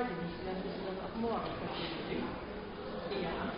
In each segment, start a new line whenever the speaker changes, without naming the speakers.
weiß ich nicht, vielleicht müssen wir das auch morgen verstehen. Ja.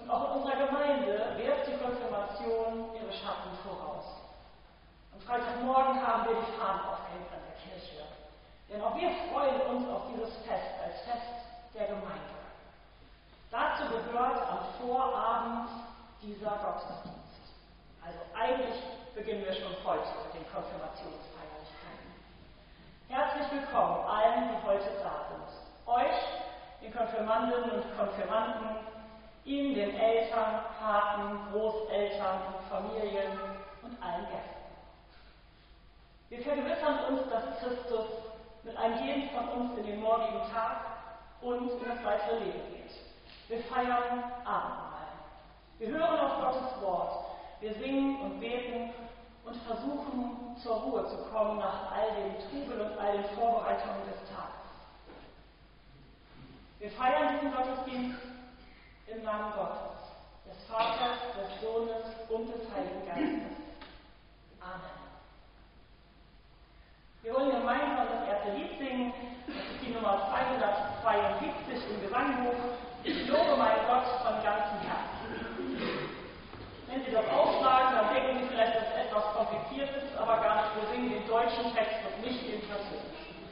Und auch in unserer Gemeinde wirft die Konfirmation ihre Schatten voraus. Am Freitagmorgen haben wir die Fahnen aufgehängt an der Kirche. Denn auch wir freuen uns auf dieses Fest als Fest der Gemeinde. Dazu gehört am Vorabend dieser Gottesdienst. Also eigentlich beginnen wir schon heute mit den Konfirmationsfeierlichkeiten. Herzlich willkommen allen, die heute da sind. Euch, den Konfirmandinnen und Konfirmanden, Ihnen, den Eltern, Paten, Großeltern, Familien und allen Gästen. Wir vergewissern uns, dass Christus mit einem jeden von uns in den morgigen Tag und in das weitere Leben geht. Wir feiern Abendmahl. Wir hören auf Gottes Wort. Wir singen und beten und versuchen, zur Ruhe zu kommen nach all dem Trubel und all den Vorbereitungen des Tages. Wir feiern diesen Gottesdienst im Namen Gottes, des Vaters, des Sohnes und des Heiligen Geistes. Amen. Wir wollen gemeinsam das erste Lied singen. Das ist die Nummer 272 im Gesangbuch. Ich lobe meinen Gott von ganzem Herzen. Wenn Sie das aufschlagen, dann denken Sie vielleicht, dass es etwas kompliziert ist, aber gar nicht. Wir singen den deutschen Text und nicht den französischen.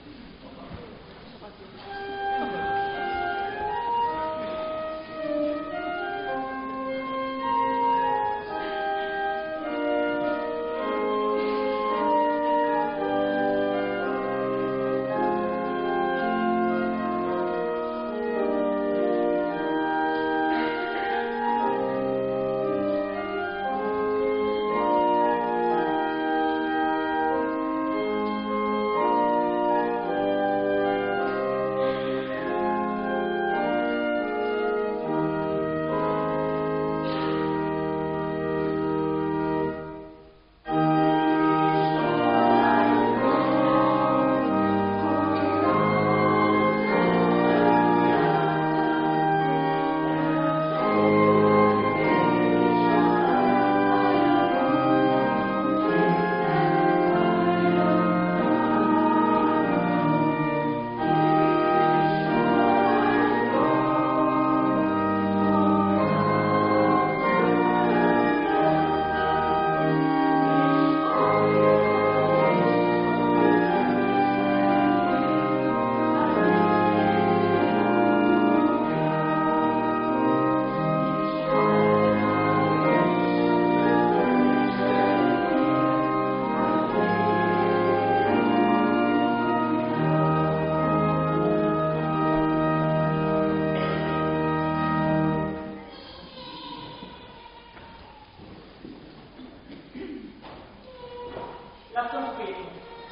Lasst uns beten.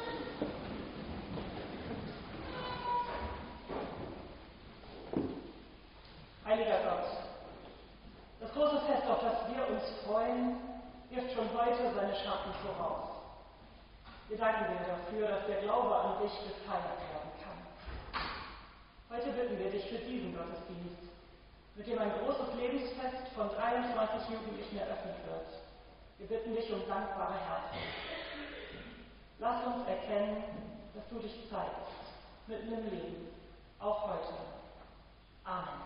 Heiliger Gott, das große Fest, auf das wir uns freuen, wirft schon heute seine Schatten voraus. Wir danken dir dafür, dass der Glaube an dich gefeiert werden kann. Heute bitten wir dich für diesen Gottesdienst, mit dem ein großes Lebensfest von 23 Jugendlichen eröffnet wird. Wir bitten dich um dankbare Herzen. Lass uns erkennen, dass du dich zeigst, mitten im Leben, auch heute. Amen.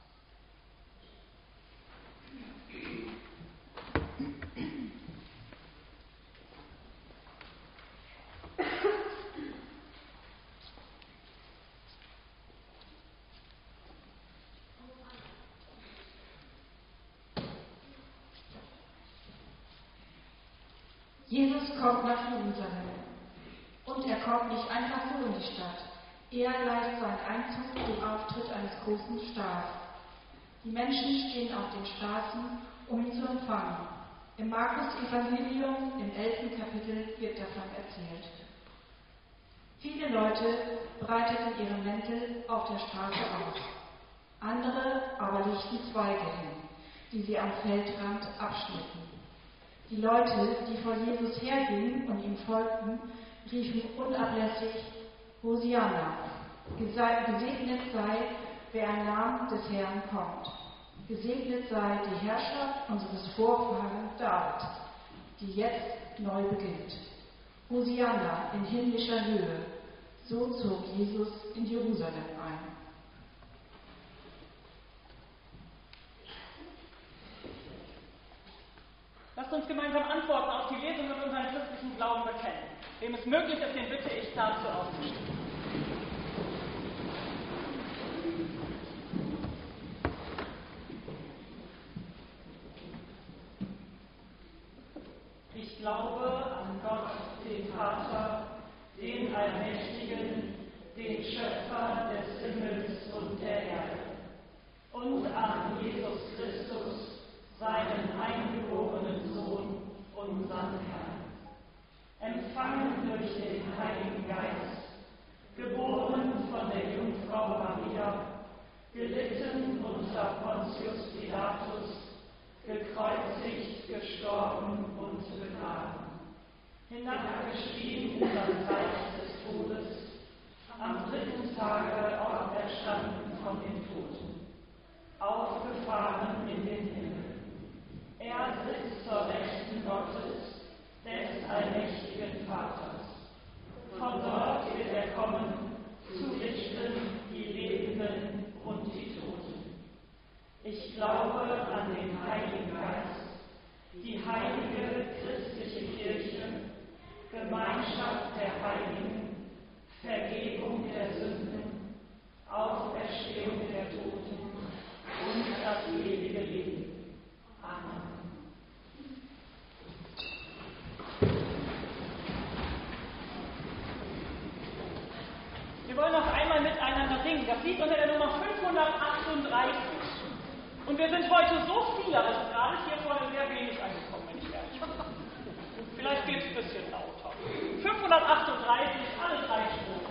Jesus kommt nach Jerusalem. Und er kommt nicht einfach so in die Stadt. Er gleicht seinen Einzug dem Auftritt eines großen Stars. Die Menschen stehen auf den Straßen, um ihn zu empfangen. Im Markus-Evangelium im 11. Kapitel wird davon erzählt. Viele Leute breiteten ihre Mäntel auf der Straße aus. Andere aber legten Zweige hin, die sie am Feldrand abschnitten. Die Leute, die vor Jesus hergingen und ihm folgten, riefen unablässig: Hosianna, gesegnet sei, wer im Namen des Herrn kommt. Gesegnet sei die Herrschaft unseres Vorfahren David, die jetzt neu beginnt. Hosianna in himmlischer Höhe. So zog Jesus in Jerusalem ein.
uns gemeinsam Antworten auf die Lesung und unseren christlichen Glauben bekennen. Wem es möglich ist, den bitte ich dazu aufzustehen. Ich glaube an Gott, den Vater, den Allmächtigen, den Schöpfer des Himmels und der Erde, und an Jesus Christus, seinen eingeborenen Sohn, unseren Herrn, empfangen durch den Heiligen Geist, geboren von der Jungfrau Maria, gelitten unter Pontius Pilatus, gekreuzigt, gestorben und begraben, hinabgestiegen in das Reich des Todes, am 3. Tage auferstanden von den Toten, aufgefahren in den Himmel. Er sitzt zur Rechten Gottes, des allmächtigen Vaters. Von dort wird er kommen, zu richten die Lebenden und die Toten. Ich glaube an den Heiligen Geist, die heilige christliche Kirche, Gemeinschaft der Heiligen, Vergebung der Sünden, Auferstehung der Toten und das ewige Leben. Amen. Wir wollen noch einmal miteinander singen. Das Lied unter der Nummer 538. Und wir sind heute so viele, also gerade hier vorne sehr wenig angekommen, wenn ich ehrlich bin. Vielleicht geht es ein bisschen lauter. 538, alle 3 Strophen.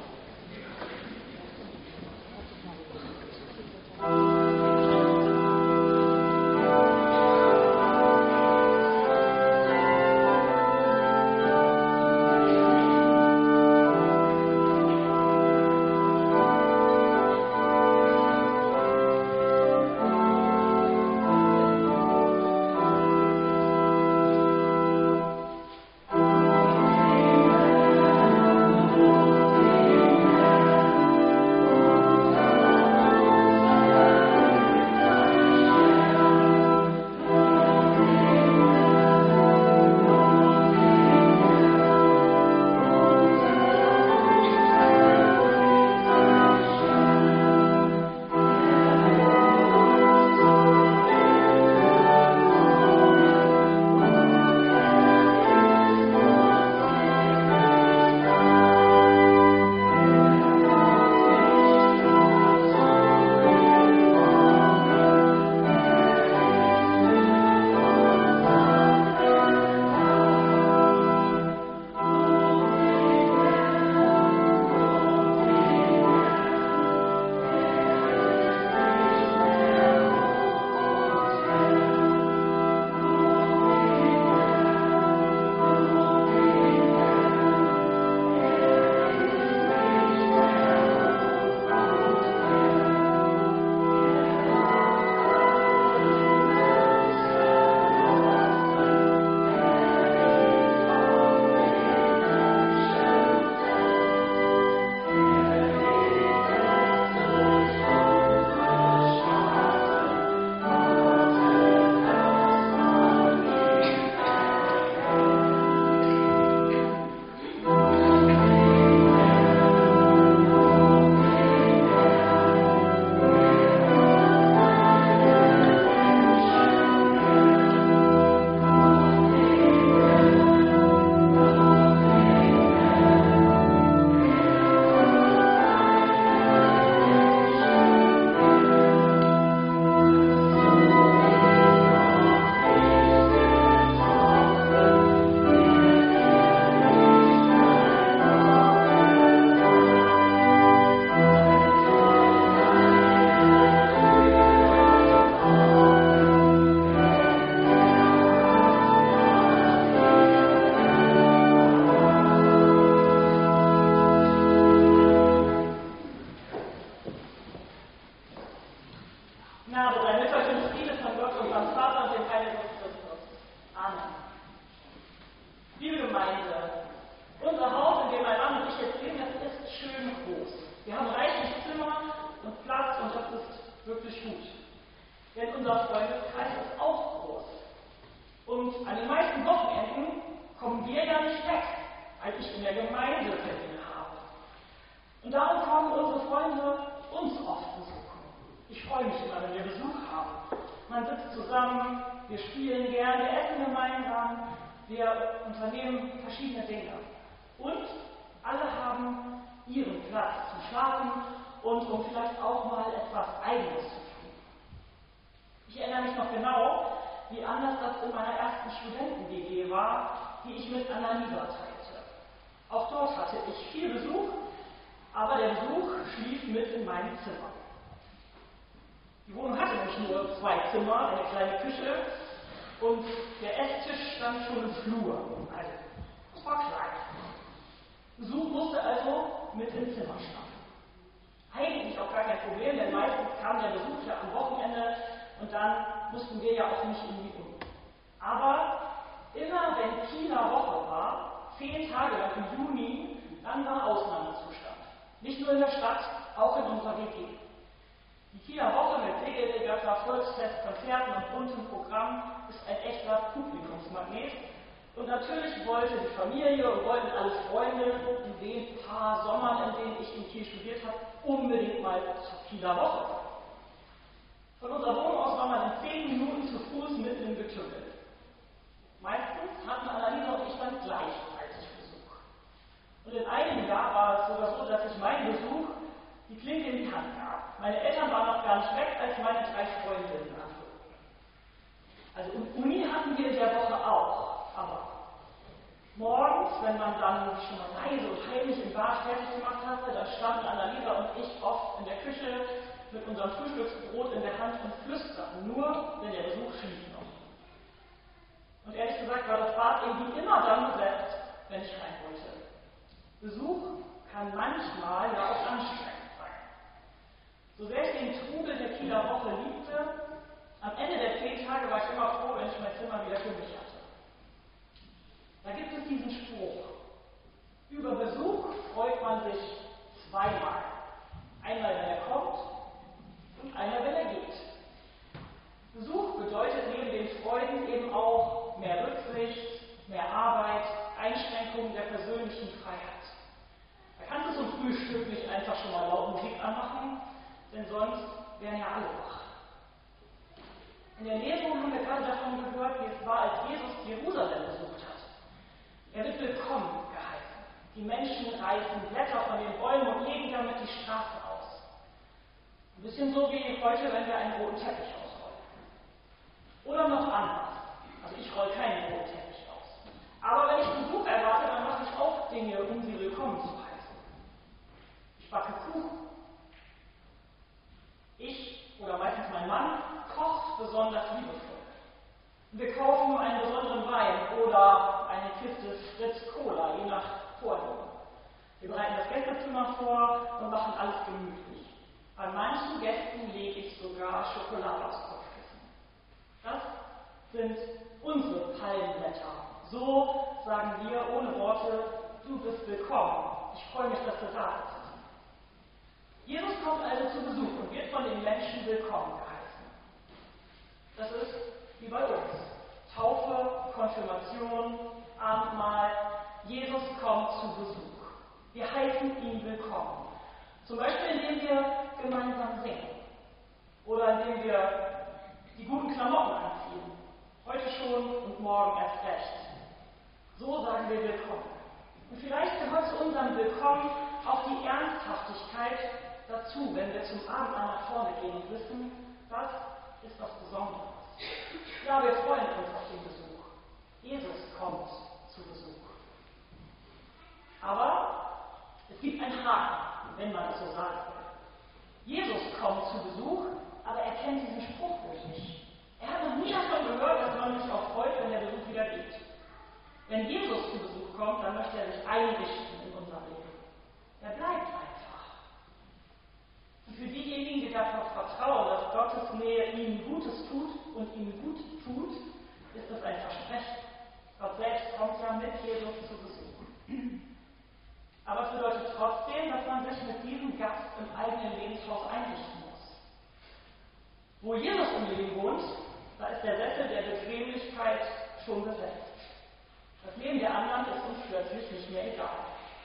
Denn unser Freundeskreis ist auch groß. Und an den meisten Wochenenden kommen wir ja nicht weg, weil ich in der Gemeinde Termine habe. Und darum kommen unsere Freunde uns oft besuchen. Ich freue mich immer, wenn wir Besuch haben. Man sitzt zusammen, wir spielen gern, wir essen gemeinsam, wir unternehmen verschiedene Dinge. Und alle haben ihren Platz zum Schlafen und um vielleicht auch mal etwas Eigenes zu tun. Ich erinnere mich noch genau, wie anders das in meiner ersten Studenten-WG war, die ich mit Annalisa teilte. Auch dort hatte ich viel Besuch, aber der Besuch schlief mit in meinem Zimmer. Die Wohnung hatte nämlich nur 2 Zimmer, eine kleine Küche und der Esstisch stand schon im Flur. Also, das war klein. Besuch musste also mit ins Zimmer schlafen. Eigentlich auch gar kein Problem, denn meistens kam der Besuch ja am Wochenende und dann mussten wir ja auch nicht irgendwie um. Aber immer wenn Kieler Woche war, 10 Tage lang im Juni, dann war Ausnahmezustand. Nicht nur in der Stadt, auch in unserer WG. Die Kieler Woche mit Segelregatta, Volksfest, Konzerten und buntem Programm ist ein echter Publikumsmagnet. Und natürlich wollte die Familie und wollten alle Freunde in den paar Sommern, in denen ich in Kiel studiert habe, unbedingt mal zur Kieler Woche. Von unserer Wohnung aus war man in 10 Minuten zu Fuß mitten im Getümmel. Meistens hatten Annalisa und ich dann gleichzeitig Besuch. Und in einem Jahr war es sogar so, dass ich meinen Besuch die Klinke in die Hand gab. Meine Eltern waren noch gar nicht weg, als meine 3 Freundinnen anfuhren. Also Uni hatten wir in der Woche auch, aber morgens, wenn man dann schon mal leise und heimlich im Bad fertig gemacht hatte, dann standen Annalisa und ich oft in der Küche mit unserem Frühstücksbrot in der Hand und flüsterten, nur wenn der Besuch schlief noch. Und ehrlich gesagt war das Bad irgendwie immer dann besetzt, wenn ich rein wollte. Besuch kann manchmal ja auch anstrengend sein. So sehr ich den Trubel der Kieler Woche liebte, am Ende der 10 Tage war ich immer froh, wenn ich mein Zimmer wieder für mich hatte. Da gibt es diesen Spruch: Über Besuch freut man sich zweimal. Einmal, wenn er kommt und einmal, wenn er geht. Besuch bedeutet neben den Freuden eben auch mehr Rücksicht, mehr Arbeit, Einschränkungen der persönlichen Freiheit. Da kannst du zum Frühstück nicht einfach schon mal laut Musik anmachen, denn sonst wären ja alle wach. In der Lesung haben wir gerade davon gehört, wie es war, als Jesus Jerusalem besucht hat. Er wird willkommen geheißen. Die Menschen reißen Blätter von den Bäumen und legen damit die Straße aus. Ein bisschen so wie heute, wenn wir einen roten Teppich ausrollen. Oder noch anders. Also ich rolle keinen roten Teppich aus. Aber wenn ich Besuch erwarte, dann mache ich auch Dinge, um sie willkommen zu heißen. Ich backe Kuchen. Ich oder meistens mein Mann kocht besonders liebevoll. Wir kaufen einen besonderen Wein oder eine Kiste Fritz Cola, je nach Vorliebe. Wir bereiten das Gästezimmer vor und machen alles gemütlich. Bei manchen Gästen lege ich sogar Schokolade aufs Kopfkissen. Das sind unsere Palmblätter. So sagen wir ohne Worte: Du bist willkommen. Ich freue mich, dass du da bist. Jesus kommt also zu Besuch und wird von den Menschen willkommen geheißen. Das ist wie bei uns. Taufe, Konfirmation, Abendmahl. Jesus kommt zu Besuch. Wir heißen ihn willkommen. Zum Beispiel, indem wir gemeinsam singen. Oder indem wir die guten Klamotten anziehen. Heute schon und morgen erst recht. So sagen wir willkommen. Und vielleicht gehört zu unserem Willkommen auch die Ernsthaftigkeit dazu, wenn wir zum Abendmahl nach vorne gehen und wissen, das ist was Besonderes. Ja, wir freuen uns auf den Besuch. Jesus kommt zu Besuch. Aber es gibt einen Haken, wenn man das so sagen will. Jesus kommt zu Besuch, aber er kennt diesen Spruch wohl nicht. Er hat noch nie davon gehört, dass man sich auch freut, wenn der Besuch wieder geht. Wenn Jesus zu Besuch kommt, dann möchte er sich einrichten in unser Leben. Er bleibt einfach. Und für diejenigen, die darauf vertrauen, dass Gottes Nähe ihnen Gutes tut und ihnen gut tut, ist es ein Versprechen. Gott selbst kommt ja mit Jesus zu Besuch. Aber es bedeutet trotzdem, dass man sich mit diesem Gast im eigenen Lebenshaus einrichten muss. Wo Jesus im Leben wohnt, da ist der Sessel der Bequemlichkeit schon gesetzt. Das Leben der anderen ist uns plötzlich nicht mehr egal.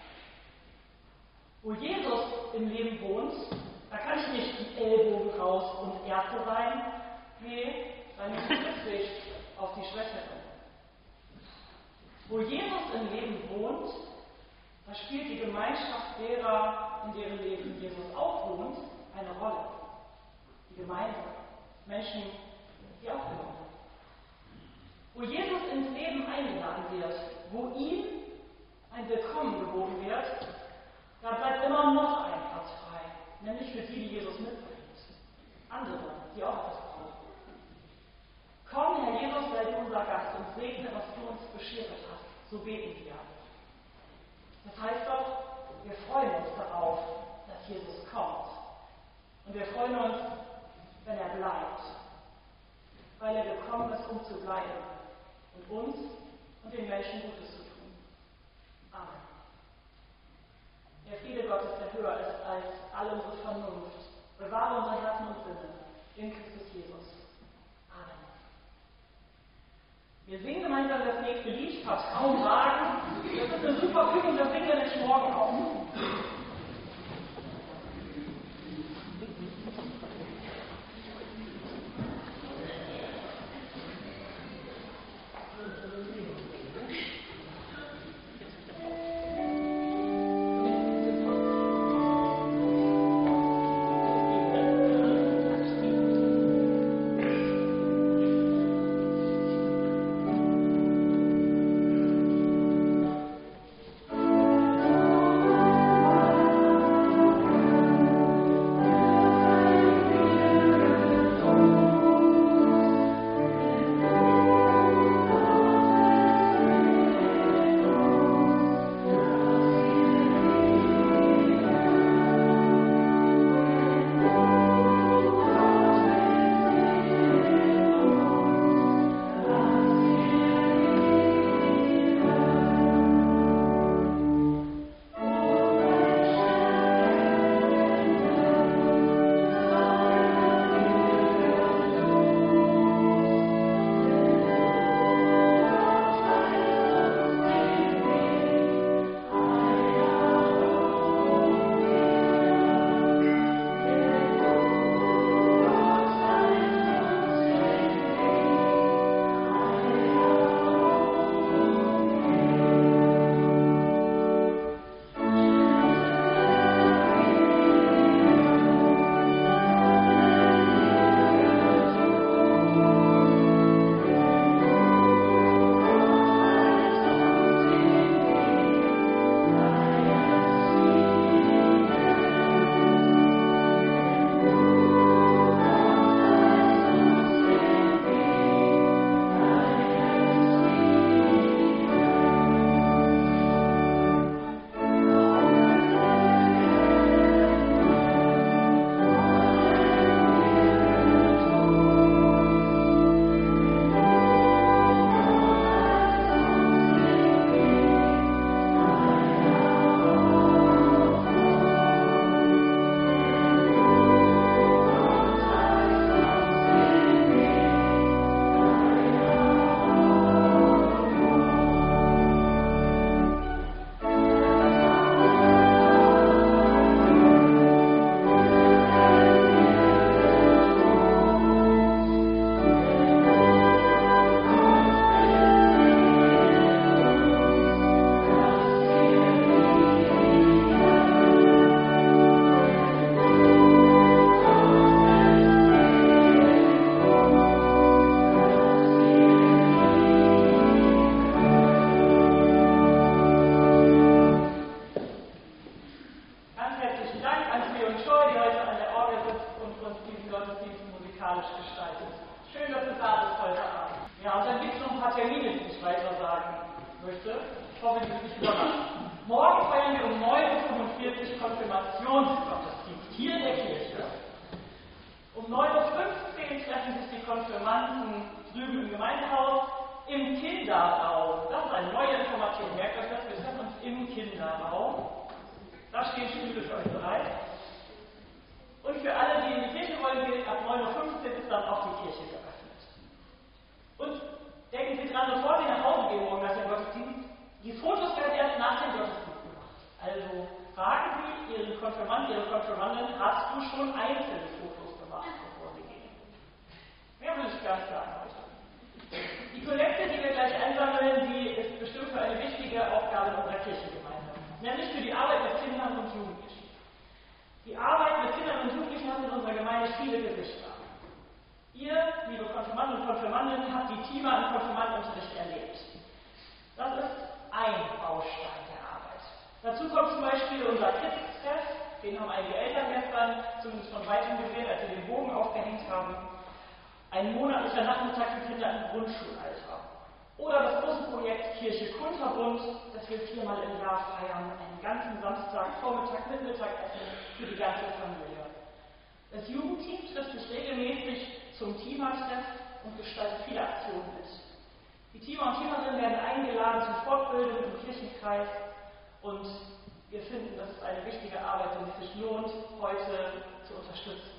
Wo Jesus im Leben wohnt, da kann ich nicht die Ellbogen raus und Erste sein. Nee, dann nehme ich Rücksicht auf die Schwächeren. Wo Jesus im Leben wohnt, da spielt die Gemeinschaft derer, in deren Leben Jesus auch wohnt, eine Rolle. Die Gemeinde, Menschen, die auch gehören. Wo Jesus ins Leben eingeladen wird, wo ihm ein Willkommen geboten wird, da bleibt immer noch ein Platz frei, nämlich für die, die Jesus mitbringt. Andere, die auch etwas brauchen. Komm, Herr Jesus, sei unser Gast und segne, was du uns beschert hast. So beten wir. Das heißt doch, wir freuen uns darauf, dass Jesus kommt. Und wir freuen uns, wenn er bleibt. Weil er gekommen ist, um zu bleiben und uns und den Menschen Gutes zu tun. Amen. Der Friede Gottes, der höher ist als alle unsere Vernunft, bewahre unser Herzen und Sinne in Christus Jesus. Amen. Wir singen gemeinsam das nächste Lied, Vertrauen wagen. Das ist eine super Übung, das singen wir nämlich morgen auch. Konfirmationsgottesdienst hier in der Kirche. Um 9:15 Uhr treffen sich die Konfirmanden drüben im Gemeindehaus im Kinderraum. Das ist eine neue Information. Merkt euch das, wir treffen uns im Kinderraum. Da stehen Stühle für euch bereit. Und für alle, die in die Kirche wollen, gilt, ab 9:15 Uhr ist dann auch die Kirche geöffnet. Und denken Sie dran, bevor Konfirmand, Ihre Konfirmandin, hast du schon einzelne Fotos gemacht, bevor sie gehen? Mehr will ich gar nicht sagen heute. Die Kollekte, die wir gleich einsammeln, die ist bestimmt für eine wichtige Aufgabe in unserer Kirchengemeinde, nämlich für die Arbeit mit Kindern und Jugendlichen. Die Arbeit mit Kindern und Jugendlichen hat in unserer Gemeinde viele Gesichter. Ihr, liebe Konfirmanden und Konfirmandinnen, habt die Thema im Konfirmandenunterricht erlebt. Das ist ein Baustein der Arbeit. Dazu kommt zum Beispiel unser Kids-Treff, den haben einige Eltern gestern zumindest von weitem gesehen, als sie den Bogen aufgehängt haben. Ein monatlicher Nachmittag für Kinder im Grundschulalter. Oder das große Projekt Kirche Kunterbund, das wir 4-mal im Jahr feiern, einen ganzen Samstag, Vormittag mit Mittagessen für die ganze Familie. Das Jugendteam trifft sich regelmäßig zum Teamer-Treff und gestaltet viele Aktionen mit. Die Teamer und Teamerinnen werden eingeladen zu Fortbildungen im Kirchenkreis und wir finden, das ist eine wichtige Arbeit, die es sich lohnt, heute zu unterstützen.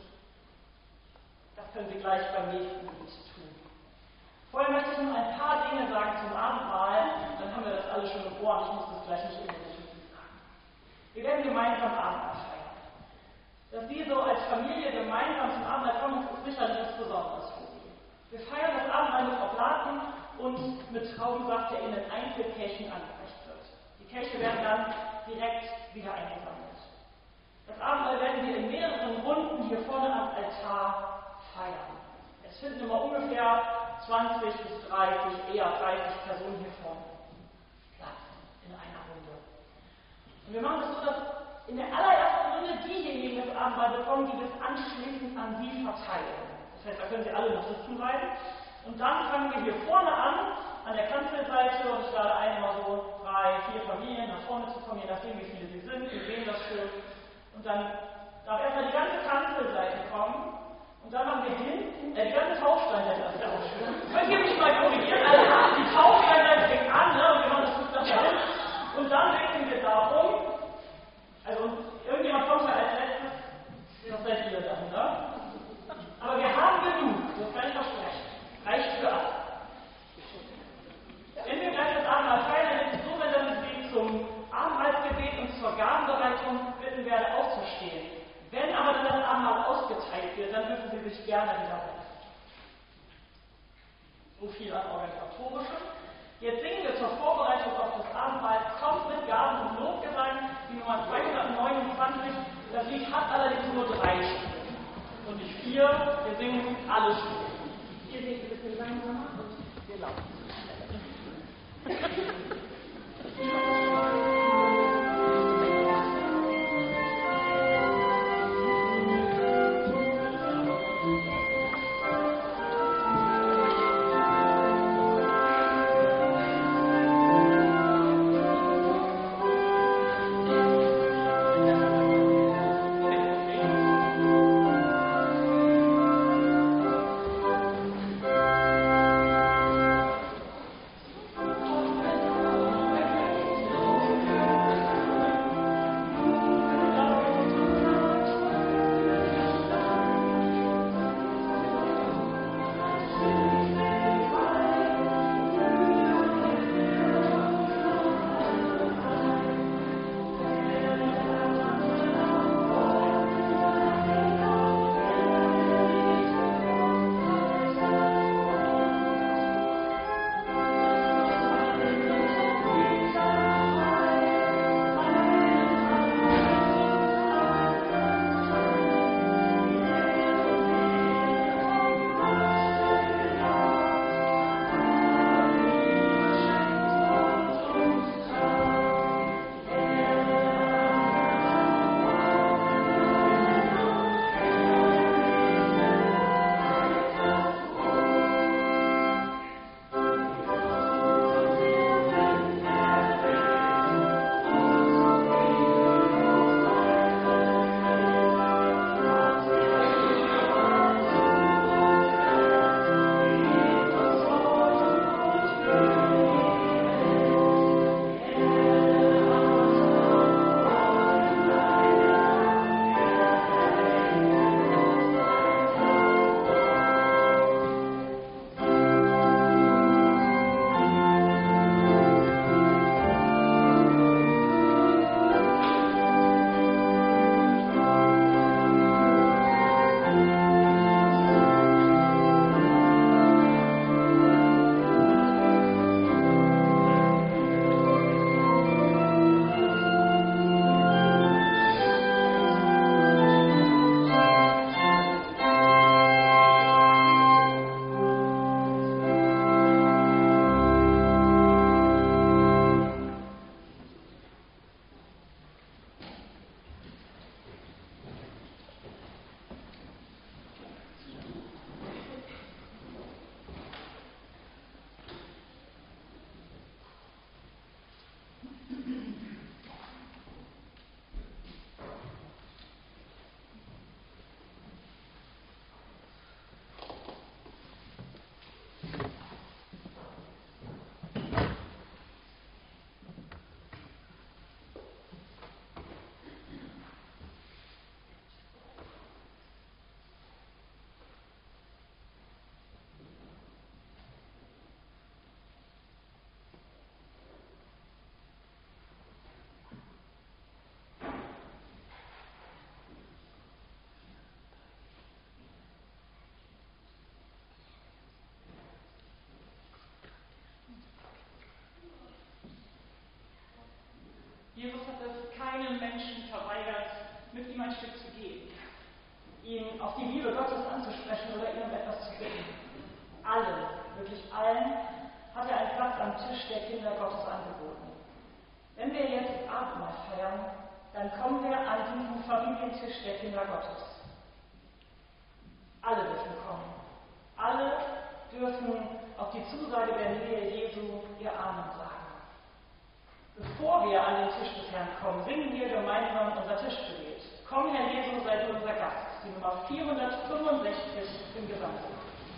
Das können wir gleich beim nächsten Lied tun. Vorher möchte ich noch ein paar Dinge sagen zum Abendmahl, dann haben wir das alle schon im Ohr und ich muss das gleich nicht unbedingt sagen. Wir werden gemeinsam Abendmahl feiern. Dass Sie so als Familie gemeinsam zum Abendmahl kommen, das ist sicherlich was Besonderes für Sie. Wir feiern das Abendmahl mit Oblaten und mit Traubensaft, der in den Einzelkelchen angereicht wird. Die Kelche werden dann direkt wieder eingesammelt. Das Abendmahl werden wir in mehreren Runden hier vorne am Altar feiern. Es finden immer ungefähr 20 bis 30, eher 30 Personen hier vorne Platz in einer Runde. Und wir machen es so, dass in der allerersten Runde diejenigen das Abendmahl bekommen, die das anschließend an Sie verteilen. Das heißt, da können Sie alle noch sitzen bleiben. Und dann fangen wir hier vorne an der Kanzelseite, und ich lade ein, immer so 3, 4 Familien nach vorne zu kommen, je nachdem, wie viele Sie sind. Wir sehen das schön. Und dann darf erstmal die ganze Kanzelseite kommen. Und dann haben wir hinten, die ganze Taufsteinseite, das ist ja auch schön. Könnt ihr mich mal korrigieren? Also, die Taufsteinseite fängt an, ne? Und wir machen das bis nachher hin. Und dann wechseln wir darum. Also, irgendjemand kommt ja als letztes, das seid ihr dann, ne? Aber wir haben genug, das kann ich versprechen. Reicht für alle. Wenn wir gleich das Abendmahl feiern, dann ist es so, wenn dann Sie zum Abendmahlsgebet und zur Gabenbereitung bitten werde, aufzustehen. Wenn aber dann das Abendmahl ausgeteilt wird, dann dürfen Sie sich gerne wieder setzen. So viel an Organisatorischem. Jetzt singen wir zur Vorbereitung auf das Abendmahl Kommt mit Gaben und Lobgesang, die Nummer 229. Das Lied hat allerdings nur 3 Stimmen und nicht 4. Wir singen alle Stimmen. Ihr seht ein bisschen langsamer und wir laufen. ihm ein Stück zu gehen, ihn auf die Liebe Gottes anzusprechen oder ihn um etwas zu bitten. Allen, wirklich allen, hat er einen Platz am Tisch der Kinder Gottes angeboten. Wenn wir jetzt das Abendmahl feiern, dann kommen wir an diesen Familientisch der Kinder Gottes. Alle dürfen kommen. Alle dürfen auf die Zusage der Nähe Jesu ihr Amen sagen. Bevor wir an den Tisch des Herrn kommen, singen wir gemeinsam unser Tischgebet. Komm, Herr Jesus, sei du unser Gast. Die Nummer 465 im Gesamten.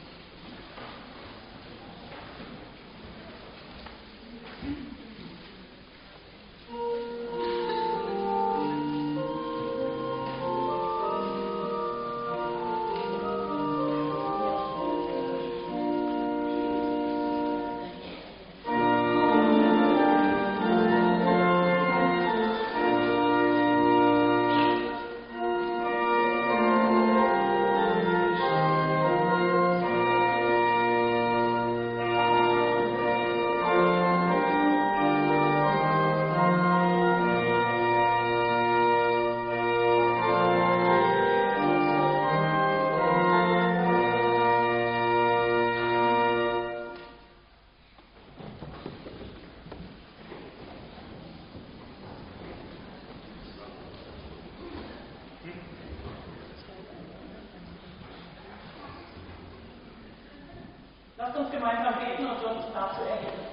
Lasst uns gemeinsam beten und uns dazu erheben.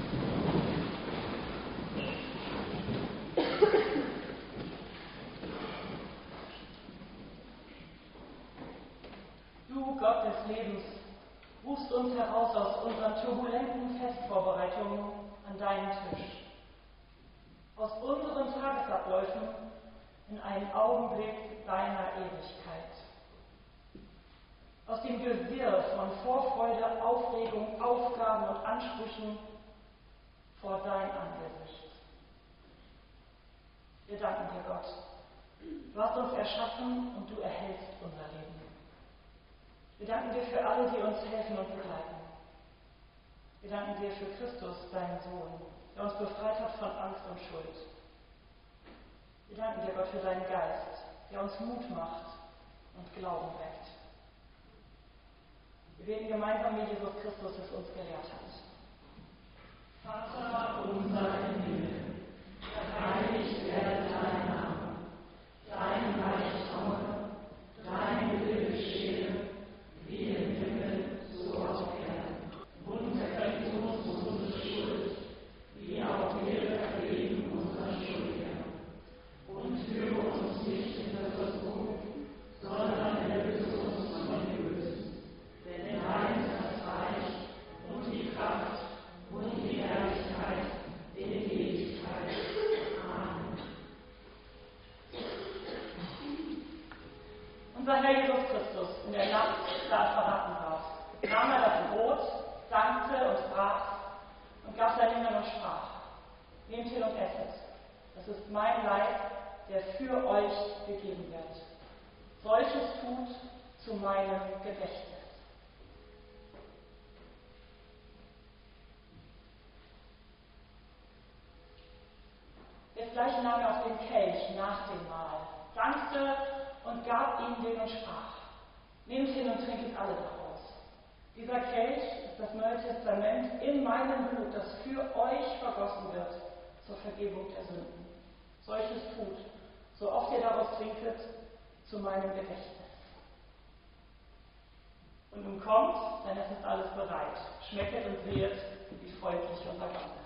Du, Gott des Lebens, rufst uns heraus aus unseren turbulenten Festvorbereitungen an deinen Tisch. Aus unseren Tagesabläufen in einen Augenblick deiner Ewigkeit. Aus dem Gewirr von Vorfreude, Aufregung, Aufgaben und Ansprüchen vor dein Angesicht. Wir danken dir, Gott. Du hast uns erschaffen und du erhältst unser Leben. Wir danken dir für alle, die uns helfen und begleiten. Wir danken dir für Christus, deinen Sohn, der uns befreit hat von Angst und Schuld. Wir danken dir, Gott, für deinen Geist, der uns Mut macht und Glauben weckt. Wir beten gemeinsam, wie Jesus Christus es uns gelehrt hat.
Vater unser im Himmel, geheiligt werde dein Name, dein Reich komme, dein Wille geschehe, wie im Himmel, so auf Erden. Und vergib uns unsere Schuld, wie auch wir vergeben unseren Schuldigern. Und führe uns nicht in Versuchung, sondern erlöse uns von dem Bösen. Denn dein ist das Reich und die Kraft und die Herrlichkeit in Ewigkeit. Amen.
Unser Herr Jesus Christus, in der Nacht, da er verraten ward, nahm er das Brot, dankte und brach und gab seinen Jüngern und sprach: Nehmt hin und esset, das ist mein Leib, der für euch gegeben wird. Solches tut zu meinem Gedächtnis. Jetzt gleich nahm er auch den Kelch nach dem Mahl, dankte und gab ihm den und sprach: Nehmt hin und trinket alle daraus. Dieser Kelch ist das Neue Testament in meinem Blut, das für euch vergossen wird zur Vergebung der Sünden. Solches tut, so oft ihr daraus trinket, zu meinem Gedächtnis. Und nun kommt, denn es ist alles bereit. Schmecket und sehet, wie freundlich unser Gott ist.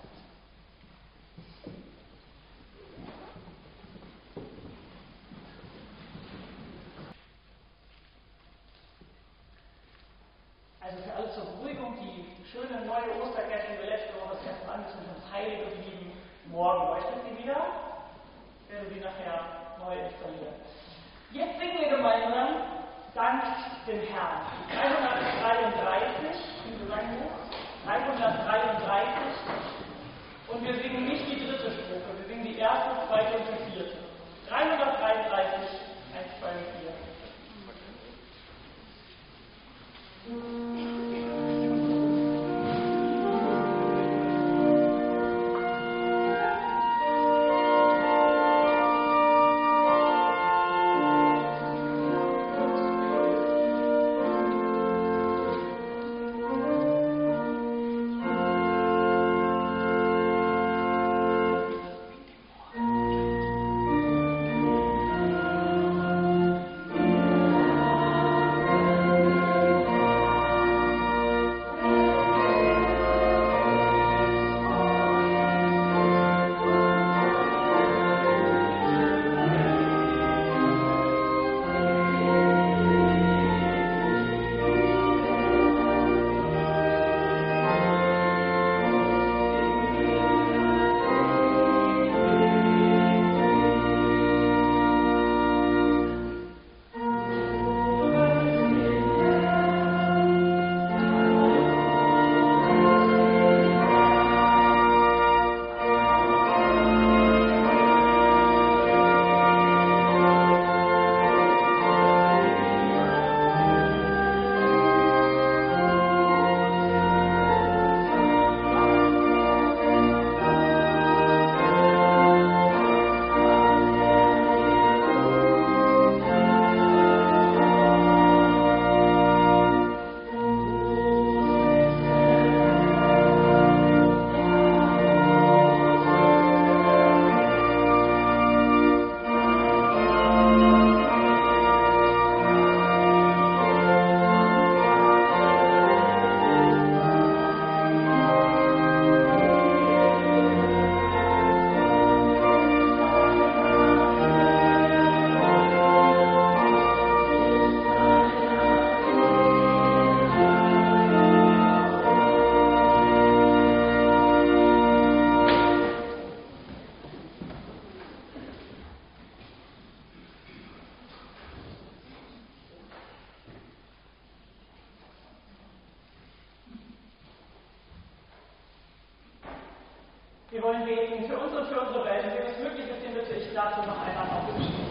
Also für alle zur Beruhigung, die schöne neue Osterkerze, die wir letzte Woche das erste Mal angezündet haben, heil geblieben. Morgen leuchtet sie wieder. Ich werde sie nachher neu installieren. Jetzt singen wir gemeinsam Dank dem Herrn. 333 im Gesangbuch. 333. Und wir singen nicht die dritte Strophe, wir singen die erste, zweite und die vierte. 333, 1, 2 und 4. für unsere Welt. Und wenn es möglich ist, den bitte ich dazu noch einmal aufzustehen.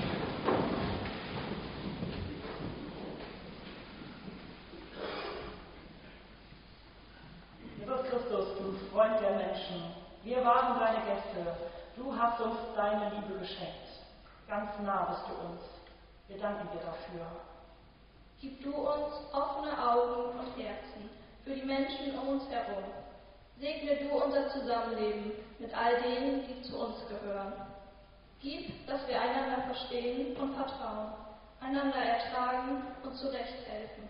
Jesus Christus, du Freund der Menschen, wir waren deine Gäste. Du hast uns deine Liebe geschenkt. Ganz nah bist du uns. Wir danken dir dafür.
Gib du uns offene Augen und Herzen für die Menschen um uns herum. Segne du unser Zusammenleben mit all denen, die zu uns gehören. Gib, dass wir einander verstehen und vertrauen, einander ertragen und zurechthelfen.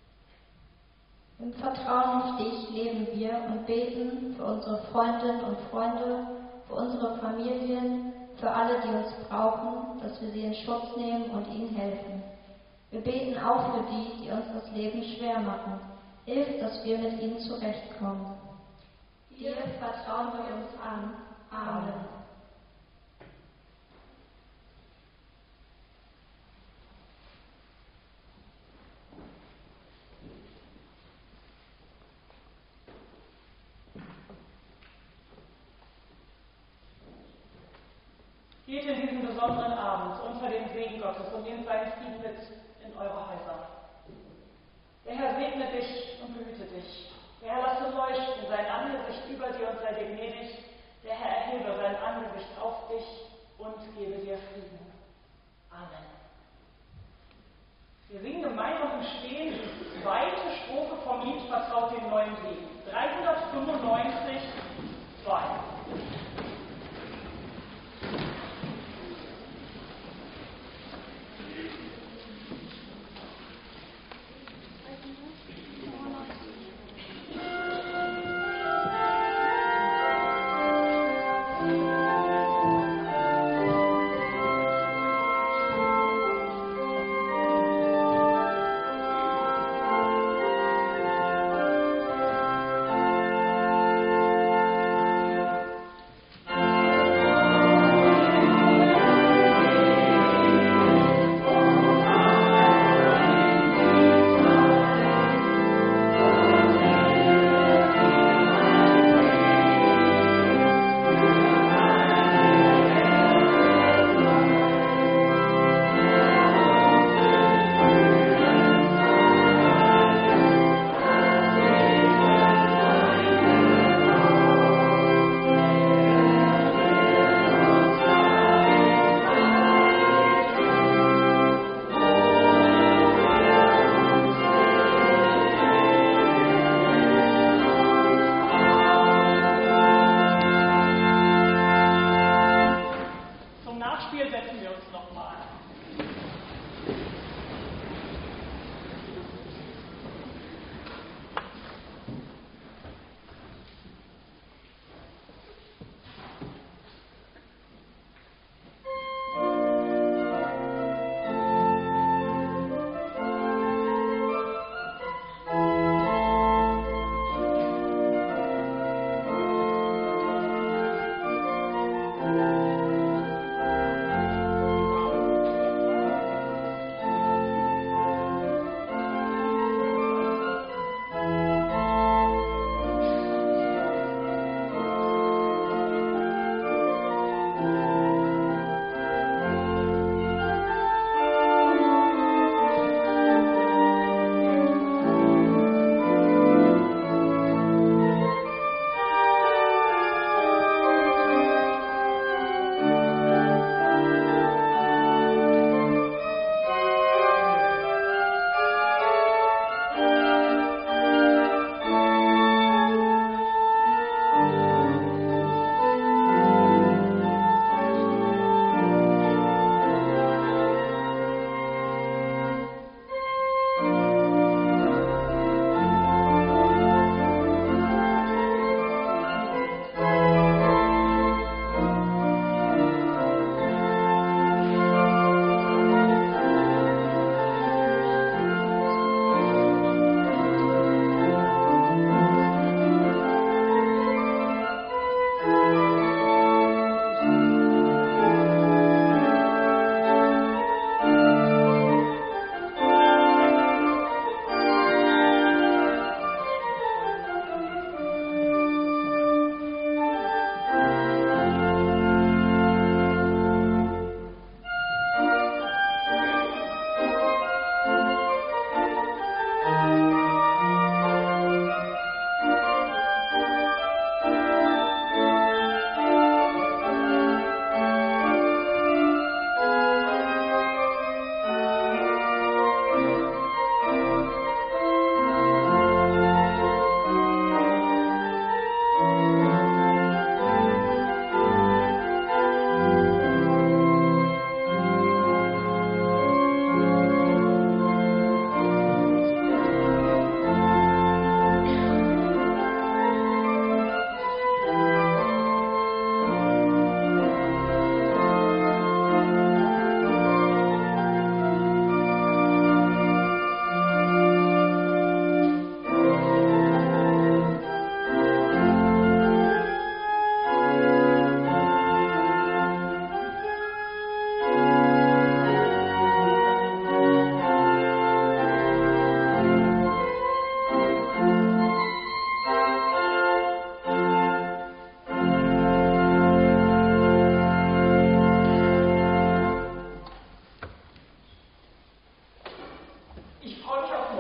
Im Vertrauen auf dich leben wir und beten für unsere Freundinnen und Freunde, für unsere Familien, für alle, die uns brauchen, dass wir sie in Schutz nehmen und ihnen helfen. Wir beten auch für die, die uns das Leben schwer machen. Hilf, dass wir mit ihnen zurechtkommen.
Dir vertrauen wir uns an. Amen.
Geht in diesen besonderen Abend unter dem Segen Gottes und nehmt seinen Frieden mit in eure Häuser. Der Herr segne dich und behüte dich. Der Herr lasse leuchten sein Angesicht über dir und sei dir gnädig. Der Herr erhebe sein Angesicht auf dich und gebe dir Frieden. Amen. Wir singen gemeinsam im Stehen die zweite Strophe vom Lied Vertraut den neuen Segen. 395, 2.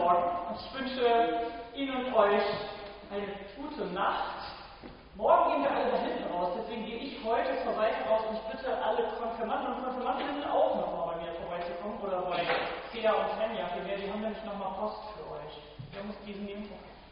Morgen und ich wünsche Ihnen und euch eine gute Nacht. Morgen gehen wir alle da hinten raus, deswegen gehe ich heute zur Seite raus und ich bitte alle Konfirmanden und Konfirmandinnen auch nochmal bei mir vorbeizukommen oder bei Thea und Svenja, die haben nämlich nochmal Post für euch. Wir haben uns diesen Info